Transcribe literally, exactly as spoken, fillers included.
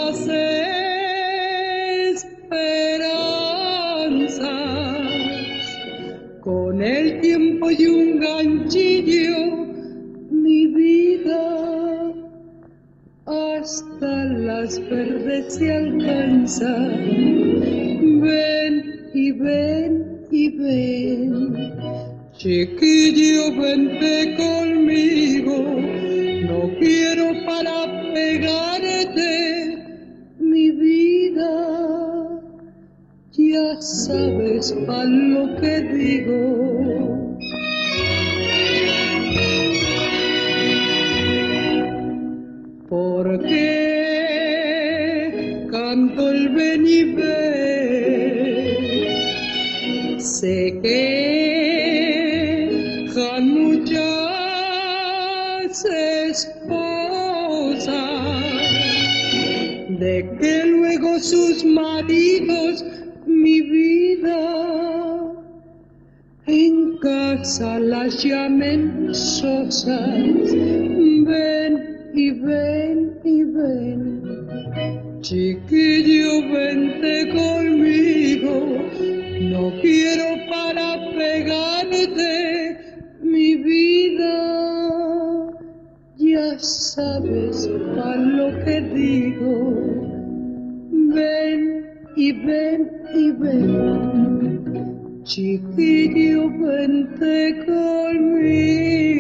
las esperanzas. Con el tiempo y un ganchillo, mi vida hasta las verdes se alcanza. Ven y ven y ven, chiquillo, vente conmigo. No quiero para pegarte, mi vida, ya sabes a lo que digo. ¿Por qué canto el ven y ven? Sé que han muchas esposas, de que luego sus maridos, mi vida, en casa las llamen sosas. Ven y ven y ven, chiquillo, vente conmigo. No quiero para pegarte, mi vida, ya sabes a lo que digo. Ven y ven y ven, chiquillo, vente conmigo.